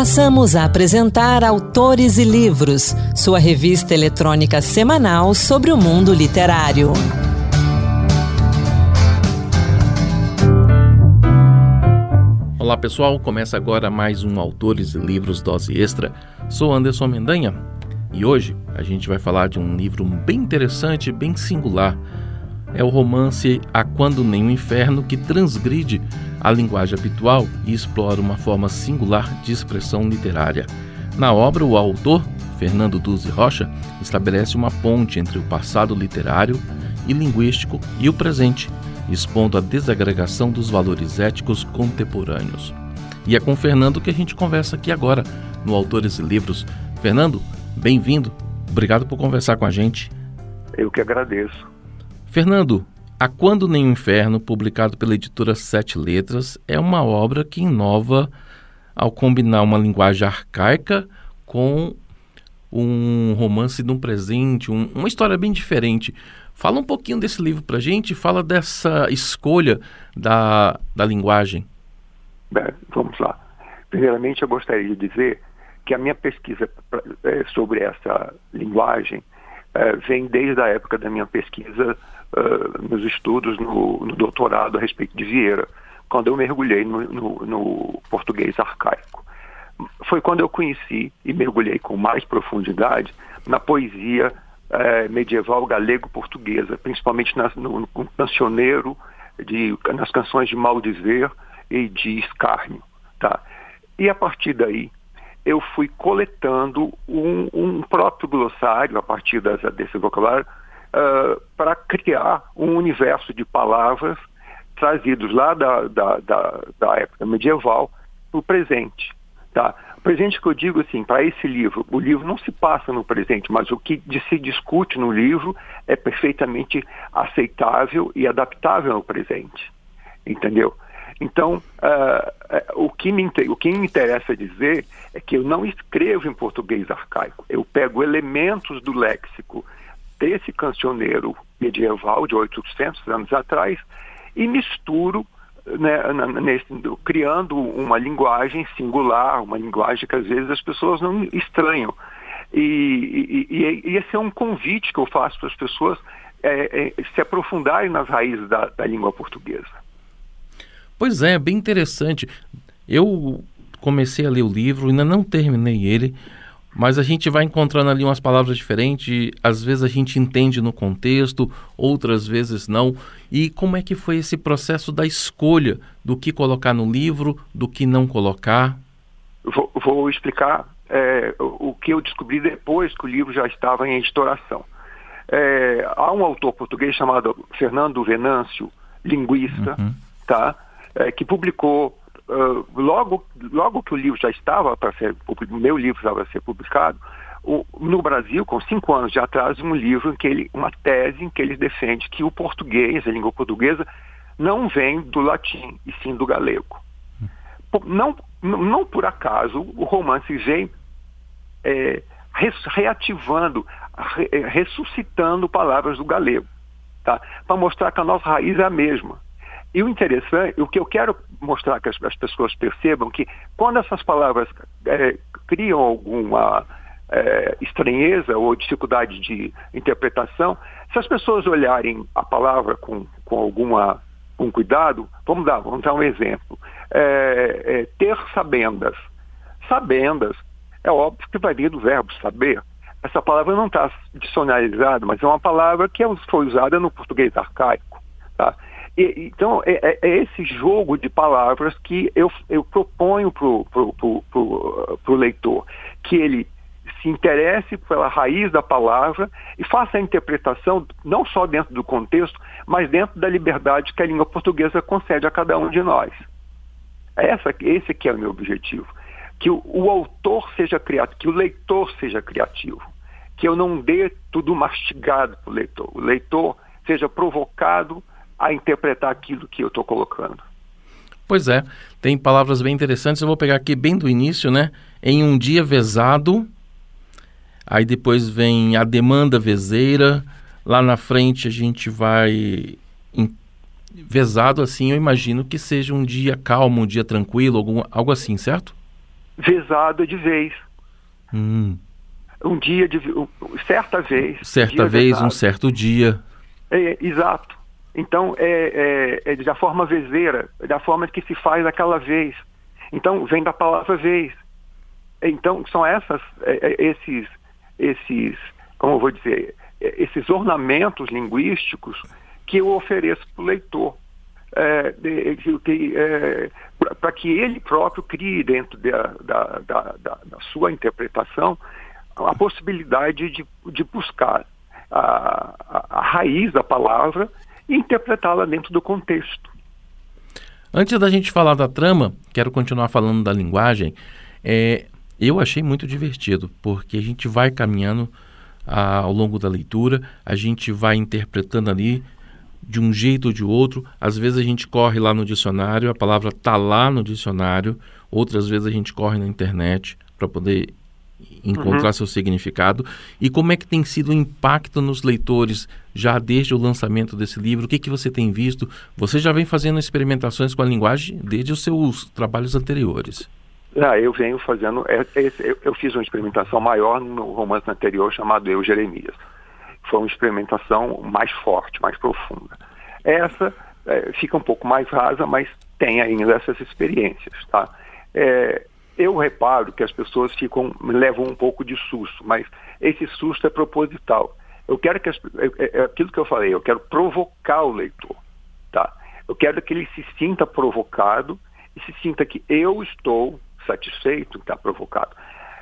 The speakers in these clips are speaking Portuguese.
Passamos a apresentar Autores e Livros, sua revista eletrônica semanal sobre o mundo literário. Olá pessoal, começa agora mais um Autores e Livros Dose Extra. Sou Anderson Mendanha e hoje a gente vai falar de um livro bem interessante, bem singular. É o romance Há Quando Nem o Inferno, que transgride a linguagem habitual e explora uma forma singular de expressão literária. Na obra, o autor, Fernando Duzzi Rocha, estabelece uma ponte entre o passado literário e linguístico e o presente, expondo a desagregação dos valores éticos contemporâneos. E é com o Fernando que a gente conversa aqui agora, no Autores e Livros. Fernando, bem-vindo. Obrigado por conversar com a gente. Eu que agradeço. Fernando, Há Quando Nem o Inferno, publicado pela editora Sete Letras, é uma obra que inova ao combinar uma linguagem arcaica com um romance de um presente, uma história bem diferente. Fala um pouquinho desse livro para a gente, fala dessa escolha da linguagem. Bem, vamos lá. Primeiramente, eu gostaria de dizer que a minha pesquisa sobre essa linguagem vem desde a época da minha pesquisa, meus estudos no doutorado a respeito de Vieira, quando eu mergulhei no português arcaico. Foi quando eu conheci e mergulhei com mais profundidade na poesia medieval galego-portuguesa, principalmente no cancioneiro, nas canções de maldizer e de escárnio. Tá? E a partir daí, eu fui coletando um próprio glossário, a partir desse vocabulário, para criar um universo de palavras trazidos lá da época medieval para o presente. Tá? O presente que eu digo assim, para esse livro, o livro não se passa no presente, mas o que se discute no livro é perfeitamente aceitável e adaptável ao presente. Entendeu? Então, o que me interessa dizer é que eu não escrevo em português arcaico. Eu pego elementos do léxico desse cancioneiro medieval de 800 anos atrás e misturo, né, criando uma linguagem singular, uma linguagem que às vezes as pessoas não estranham. E esse é um convite que eu faço para as pessoas se aprofundarem nas raízes da língua portuguesa. Pois é, bem interessante. Eu comecei a ler o livro, ainda não terminei ele, mas a gente vai encontrando ali umas palavras diferentes, às vezes a gente entende no contexto, outras vezes não. E como é que foi esse processo da escolha do que colocar no livro, do que não colocar? Vou explicar o que eu descobri depois que o livro já estava em editoração. Há um autor português chamado Fernando Venâncio, linguista, tá? Que publicou, logo que o livro já estava para ser, o meu livro estava a ser publicado, no Brasil, com 5 anos de atraso, uma tese em que ele defende que o português, a língua portuguesa, não vem do latim, e sim do galego. Não por acaso, o romance vem reativando, ressuscitando palavras do galego, tá? Para mostrar que a nossa raiz é a mesma. E o interessante, o que eu quero mostrar que as pessoas percebam, que quando essas palavras criam alguma estranheza ou dificuldade de interpretação, se as pessoas olharem a palavra com cuidado, vamos dar um exemplo. Ter sabendas. Sabendas, é óbvio que vai vir do verbo saber. Essa palavra não está dicionarizada, mas é uma palavra que foi usada no português arcaico. Tá? Então, é esse jogo de palavras que eu proponho para o leitor, que ele se interesse pela raiz da palavra e faça a interpretação não só dentro do contexto, mas dentro da liberdade que a língua portuguesa concede a cada um de nós. Esse que é o meu objetivo. Que o autor seja criativo, que o leitor seja criativo, que eu não dê tudo mastigado para o leitor. O leitor seja provocado a interpretar aquilo que eu estou colocando. Pois é, tem palavras bem interessantes. Eu vou pegar aqui bem do início, né? Em um dia vezado, aí depois vem a demanda vezeira, lá na frente a gente vai vezado assim, eu imagino que seja um dia calmo, um dia tranquilo, algo assim, certo? vezado de vez. Um dia, certa vez. Certa vez, vezado. Um certo dia. Exato. Então, é da forma vezeira, da forma que se faz aquela vez. Então, vem da palavra vez. Então, são esses, como eu vou dizer, esses ornamentos linguísticos que eu ofereço para o leitor, para que ele próprio crie dentro da sua interpretação a possibilidade de buscar a raiz da palavra e interpretá-la dentro do contexto. Antes da gente falar da trama, quero continuar falando da linguagem. Eu achei muito divertido, porque a gente vai caminhando ao longo da leitura, a gente vai interpretando ali de um jeito ou de outro. Às vezes a gente corre lá no dicionário, a palavra está lá no dicionário, outras vezes a gente corre na internet para poder encontrar seu significado. E como é que tem sido o impacto nos leitores já desde o lançamento desse livro? O que você tem visto? Você já vem fazendo experimentações com a linguagem desde os seus trabalhos anteriores. Eu venho fazendo... Eu fiz uma experimentação maior no romance anterior chamado Eu, Jeremias. Foi uma experimentação mais forte, mais profunda. Essa fica um pouco mais rasa, mas tem ainda essas experiências, tá? Eu reparo que as pessoas levam um pouco de susto, mas esse susto é proposital. Eu quero que aquilo que eu falei, eu quero provocar o leitor, tá? Eu quero que ele se sinta provocado e se sinta que eu estou satisfeito em estar provocado.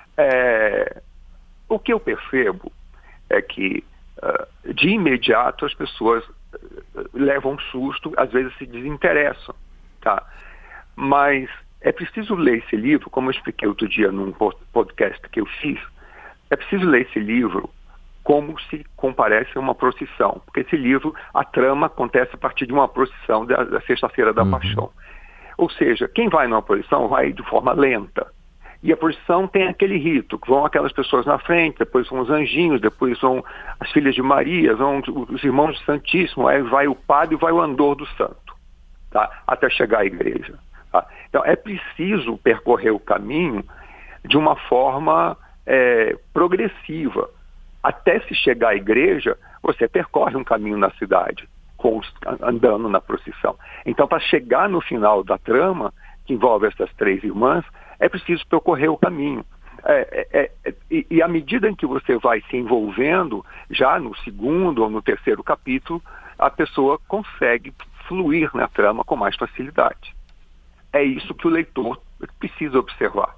O que eu percebo é que de imediato as pessoas levam um susto, às vezes se desinteressam, tá? Mas é preciso ler esse livro, como eu expliquei outro dia num podcast que eu fiz, é preciso ler esse livro como se comparece a uma procissão, porque esse livro, a trama acontece a partir de uma procissão da Sexta-feira da Paixão. Ou seja, quem vai numa procissão vai de forma lenta. E a procissão tem aquele rito, que vão aquelas pessoas na frente, depois vão os anjinhos, depois vão as filhas de Maria, vão os irmãos do Santíssimo, aí vai o padre e vai o andor do santo, tá? Até chegar à igreja. Tá? Então, é preciso percorrer o caminho de uma forma progressiva. Até se chegar à igreja, você percorre um caminho na cidade, andando na procissão. Então, para chegar no final da trama, que envolve essas três irmãs, é preciso percorrer o caminho. E à medida em que você vai se envolvendo, já no segundo ou no terceiro capítulo, a pessoa consegue fluir na trama com mais facilidade. É isso que o leitor precisa observar.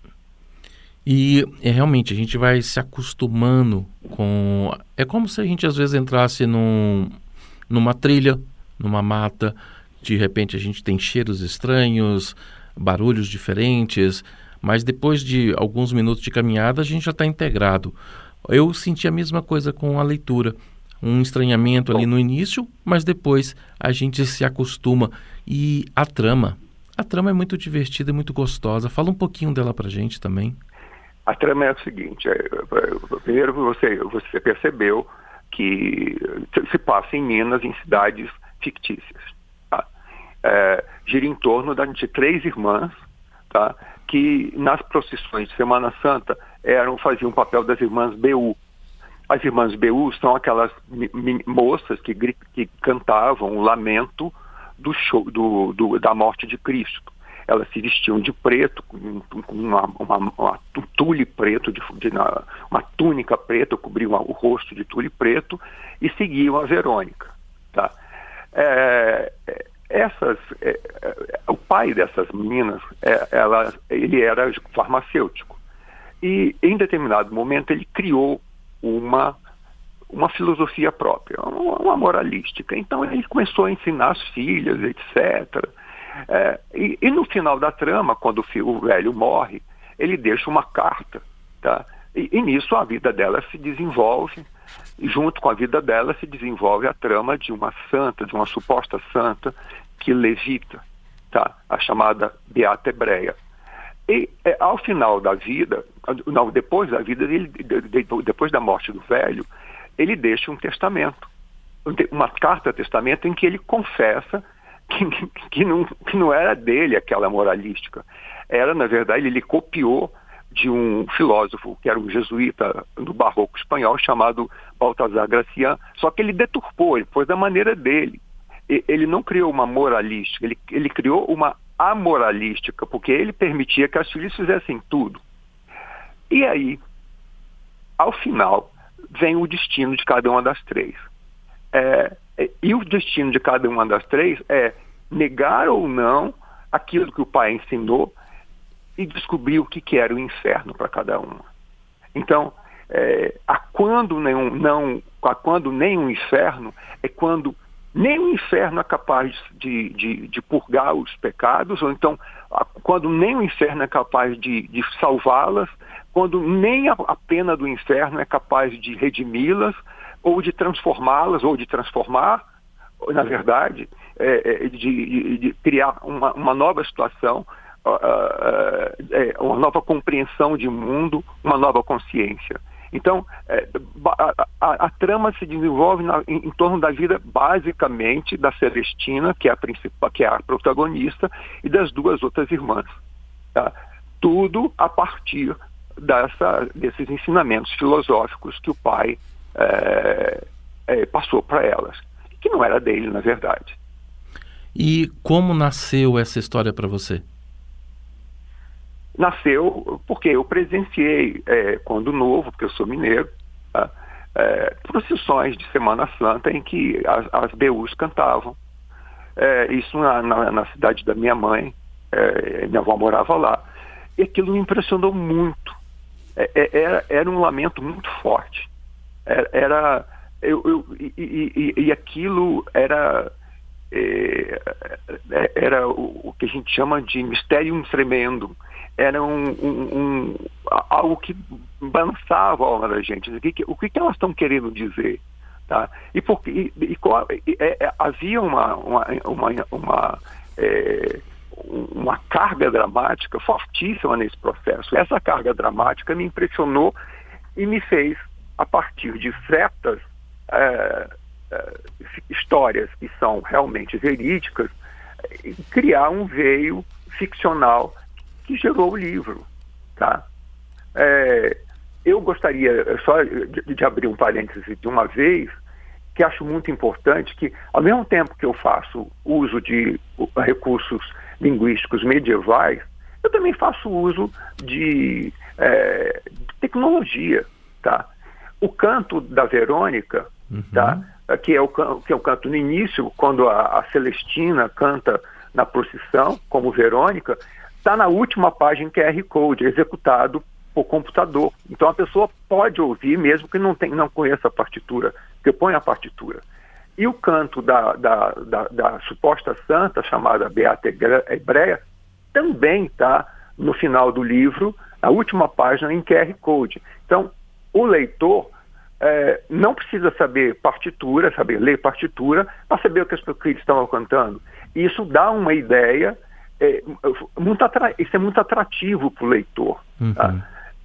E realmente a gente vai se acostumando com... É como se a gente às vezes entrasse numa trilha, numa mata, de repente a gente tem cheiros estranhos, barulhos diferentes, mas depois de alguns minutos de caminhada a gente já está integrado. Eu senti a mesma coisa com a leitura, um estranhamento ali no início, mas depois a gente se acostuma. E a trama é muito divertida e muito gostosa. Fala um pouquinho dela pra gente também. A trama é o seguinte, primeiro você percebeu que se passa em Minas, em cidades fictícias. Tá? Gira em torno de três irmãs, tá? Que nas procissões de Semana Santa faziam o papel das irmãs Beú. As irmãs Beú são aquelas moças que cantavam o lamento da morte de Cristo. Elas se vestiam de preto, com um tule preto, uma túnica preta, cobriam o rosto de tule preto e seguiam a Verônica. Tá? O pai dessas meninas, ele era farmacêutico. E em determinado momento ele criou uma filosofia própria, uma moralística. Então ele começou a ensinar as filhas, etc. E no final da trama, quando o velho morre, ele deixa uma carta, tá? E nisso a vida dela se desenvolve, e junto com a vida dela se desenvolve a trama de uma santa, de uma suposta santa que levita, tá? A chamada Beata Hebreia. E ao final da vida, depois da vida, depois da morte do velho, ele deixa um testamento, uma carta-testamento em que ele confessa que não era dele aquela moralística. Era, na verdade, ele copiou de um filósofo que era um jesuíta do barroco espanhol chamado Baltasar Gracián, só que ele deturpou, ele pôs da maneira dele. Ele não criou uma moralística, ele criou uma amoralística, porque ele permitia que as filhas fizessem tudo. E aí, ao final, vem o destino de cada uma das três. E o destino de cada uma das três é negar ou não aquilo que o pai ensinou e descobrir o que era o inferno para cada uma. Então, quando nem um inferno é quando nem o inferno é capaz de purgar os pecados, ou então quando nem o inferno é capaz de salvá-las, quando nem a pena do inferno é capaz de redimi-las, ou de transformá-las, ou de transformar, na verdade, de criar uma nova situação, uma nova compreensão de mundo, uma nova consciência. Então, a trama se desenvolve em torno da vida, basicamente, da Celestina, que é a protagonista, e das duas outras irmãs. Tá? Tudo a partir desses ensinamentos filosóficos que o pai passou para elas, que não era dele, na verdade. E como nasceu essa história para você? Nasceu porque eu presenciei, quando novo, porque eu sou mineiro, procissões de Semana Santa em que as BUs cantavam. Isso na cidade da minha mãe, minha avó morava lá. E aquilo me impressionou muito. Era um lamento muito forte. E aquilo era o que a gente chama de mysterium tremendum. Era algo que balançava a alma da gente. O que elas estão querendo dizer? Tá? Havia uma carga dramática fortíssima nesse processo. Essa carga dramática me impressionou e me fez, a partir de certas histórias que são realmente verídicas, criar um veio ficcional que gerou o livro. Tá? Eu gostaria só de abrir um parêntese de uma vez, que acho muito importante que, ao mesmo tempo que eu faço uso de recursos linguísticos medievais, eu também faço uso de tecnologia. Tá? O canto da Verônica, tá? que é o canto no início, quando a Celestina canta na procissão, como Verônica, está na última página QR Code, executado por computador. Então a pessoa pode ouvir, mesmo que não conheça a partitura, que põe a partitura. E o canto da suposta santa, chamada Beata Hebreia, também está no final do livro, na última página, em QR Code. Então, o leitor não precisa saber partitura, saber ler partitura, para saber o que eles estão cantando. E isso dá uma ideia, isso é muito atrativo para o leitor. Tá?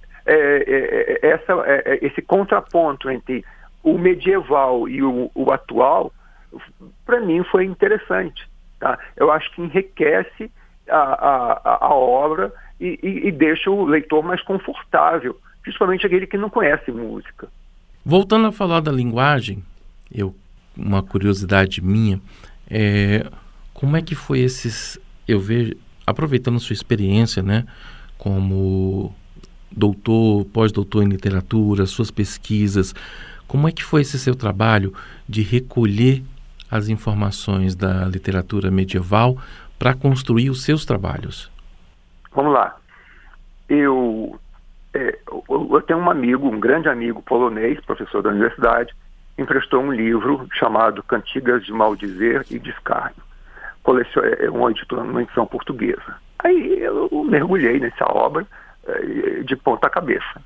Esse contraponto entre o medieval e o atual, para mim, foi interessante. Tá? Eu acho que enriquece a obra e deixa o leitor mais confortável, principalmente aquele que não conhece música. Voltando a falar da linguagem, uma curiosidade minha, como é que foi eu vejo, aproveitando sua experiência, né, como doutor, pós-doutor em literatura, suas pesquisas, como é que foi esse seu trabalho de recolher as informações da literatura medieval para construir os seus trabalhos? Vamos lá. Eu tenho um grande amigo polonês, professor da universidade, emprestou um livro chamado Cantigas de Maldizer e de Escárnio. É uma edição portuguesa. Aí eu mergulhei nessa obra de ponta cabeça.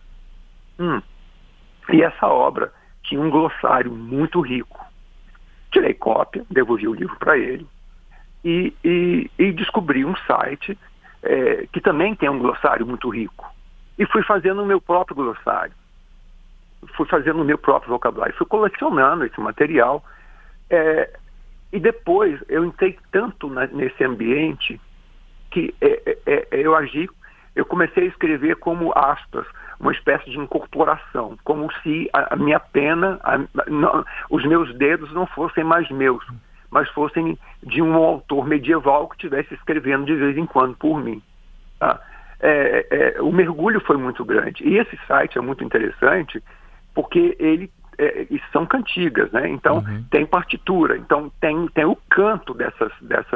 E essa obra tinha um glossário muito rico. Tirei cópia, devolvi o livro para ele e descobri um site que também tem um glossário muito rico. E fui fazendo o meu próprio glossário. Fui fazendo o meu próprio vocabulário. Fui colecionando esse material. E depois eu entrei tanto nesse ambiente que eu comecei a escrever como aspas, uma espécie de incorporação, como se a minha pena, os meus dedos não fossem mais meus, mas fossem de um autor medieval que estivesse escrevendo de vez em quando por mim. Tá? O mergulho foi muito grande. E esse site é muito interessante porque e são cantigas, né? Então tem partitura, então tem o canto dessas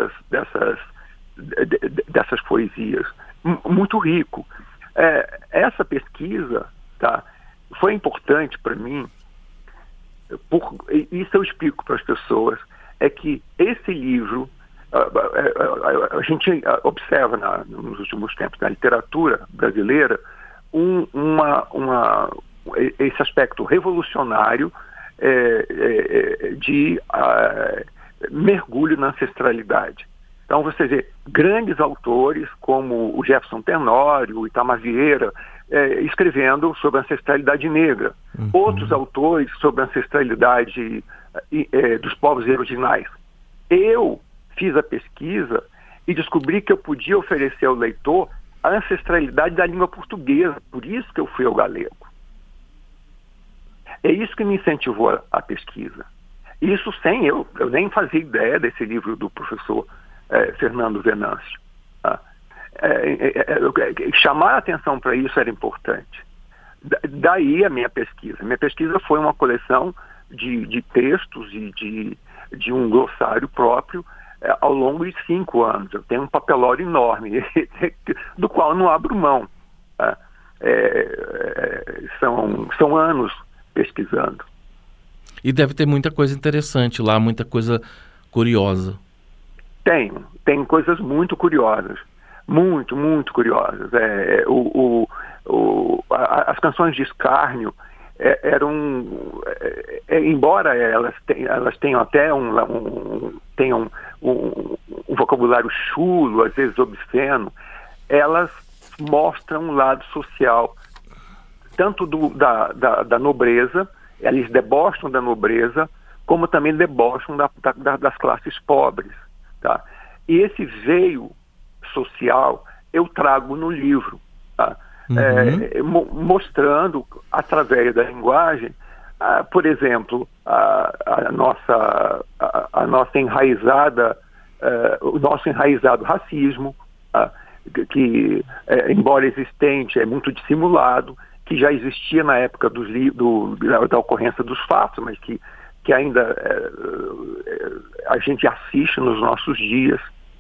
poesias, muito rico. Essa pesquisa, tá, foi importante para mim, isso eu explico para as pessoas, é que esse livro, a gente observa nos últimos tempos na literatura brasileira esse aspecto revolucionário de mergulho na ancestralidade. Então você vê grandes autores como o Jefferson Tenório, o Itamar Vieira, escrevendo sobre a ancestralidade negra. Outros autores sobre a ancestralidade dos povos originais. Eu fiz a pesquisa e descobri que eu podia oferecer ao leitor a ancestralidade da língua portuguesa. Por isso que eu fui ao galego. É isso que me incentivou a pesquisa. Isso sem eu nem fazia ideia desse livro do professor Fernando Venâncio. Tá? Chamar a atenção para isso era importante. Daí a minha pesquisa. Minha pesquisa foi uma coleção de textos e de um glossário próprio ao longo de 5 anos. Eu tenho um papelório enorme, do qual não abro mão. Tá? São anos pesquisando. E deve ter muita coisa interessante lá, muita coisa curiosa. Tem coisas muito curiosas, muito curiosas. As canções de escárnio embora elas tenham até tenham um vocabulário chulo, às vezes obsceno, elas mostram um lado social, tanto da nobreza, eles debocham da nobreza, como também debocham das classes pobres. Tá? E esse veio social eu trago no livro, tá? Mostrando, através da linguagem, por exemplo, o nosso enraizado racismo, que, embora existente, é muito dissimulado, que já existia na época da ocorrência dos fatos, mas que ainda a gente assiste nos nossos dias.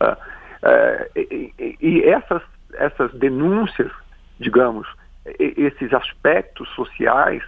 E essas denúncias, digamos, esses aspectos sociais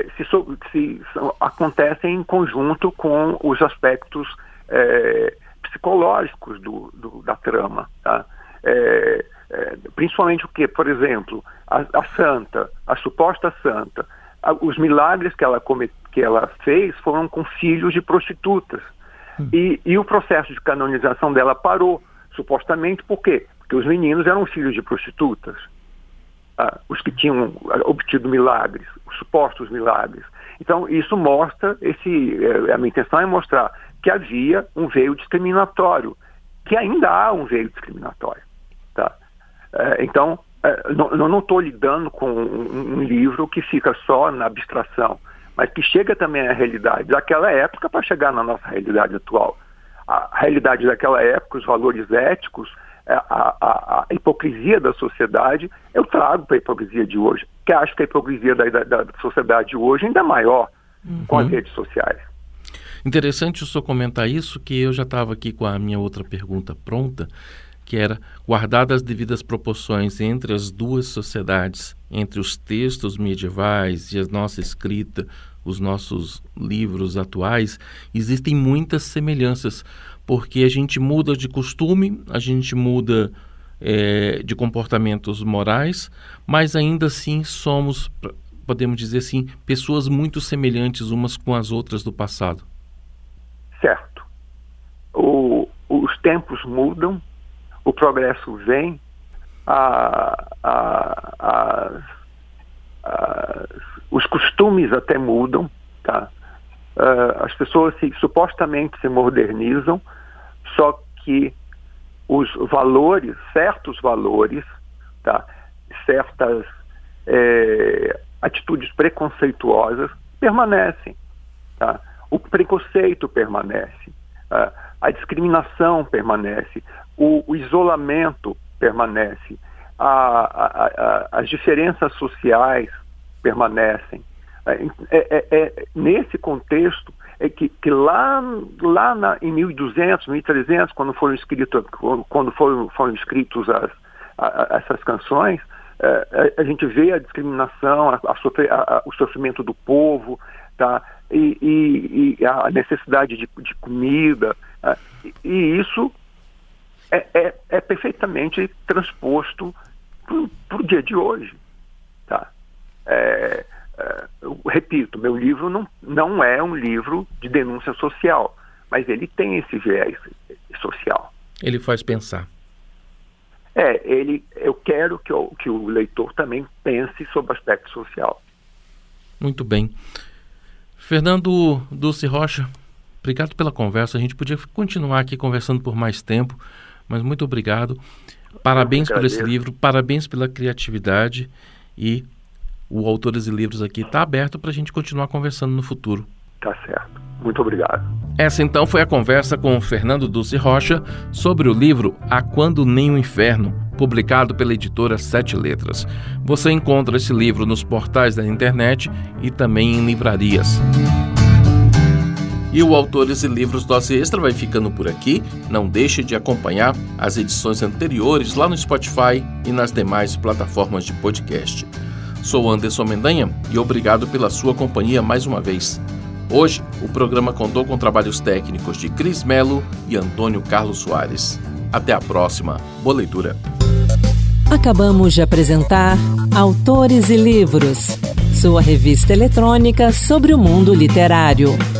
acontecem em conjunto com os aspectos psicológicos da trama. Tá? Principalmente o que, por exemplo, a suposta santa, os milagres que ela fez foram com filhos de prostitutas. E o processo de canonização dela parou, supostamente por quê? Porque os meninos eram filhos de prostitutas, os que tinham obtido milagres, os supostos milagres. Então, isso mostra, a minha intenção é mostrar que havia um veio discriminatório, que ainda há um veio discriminatório. Tá? Então, não estou lidando com um livro que fica só na abstração, mas que chega também à realidade daquela época para chegar na nossa realidade atual. A realidade daquela época, os valores éticos, a hipocrisia da sociedade, eu trago para a hipocrisia de hoje, que acho que a hipocrisia da sociedade de hoje ainda é maior com as redes sociais. Interessante o senhor comentar isso, que eu já estava aqui com a minha outra pergunta pronta, que era, guardadas as devidas proporções entre as duas sociedades, entre os textos medievais e a nossa escrita, os nossos livros atuais, existem muitas semelhanças, porque a gente muda de costume, a gente muda de comportamentos morais, mas ainda assim somos, podemos dizer assim, pessoas muito semelhantes umas com as outras do passado. Certo. Os tempos mudam, o progresso vem, os costumes até mudam, tá? as pessoas supostamente se modernizam, só que os valores, certos valores, tá? Certas atitudes preconceituosas permanecem. Tá? O preconceito permanece, a discriminação permanece, o isolamento permanece, as diferenças sociais permanecem. Nesse contexto é que lá em 1200, 1300, quando foram escritos essas canções, a gente vê a discriminação, o sofrimento do povo, tá? E a necessidade de comida, e isso é perfeitamente transposto para o dia de hoje. Tá? Eu repito, meu livro não é um livro de denúncia social, mas ele tem esse viés social. Ele faz pensar. Eu quero que o leitor também pense sobre o aspecto social. Muito bem. Fernando Dulce Rocha, obrigado pela conversa. A gente podia continuar aqui conversando por mais tempo, mas muito obrigado. Parabéns por esse livro, parabéns pela criatividade, e o Autores e Livros aqui está aberto para a gente continuar conversando no futuro. Tá certo. Muito obrigado. Essa então foi a conversa com Fernando Dulce Rocha sobre o livro A Quando Nem o Inferno, publicado pela editora 7 Letras. Você encontra esse livro nos portais da internet e também em livrarias. E o Autores e Livros Dose Extra vai ficando por aqui. Não deixe de acompanhar as edições anteriores lá no Spotify e nas demais plataformas de podcast. Sou Anderson Mendanha e obrigado pela sua companhia mais uma vez. Hoje, o programa contou com trabalhos técnicos de Cris Melo e Antônio Carlos Soares. Até a próxima. Boa leitura. Acabamos de apresentar Autores e Livros, sua revista eletrônica sobre o mundo literário.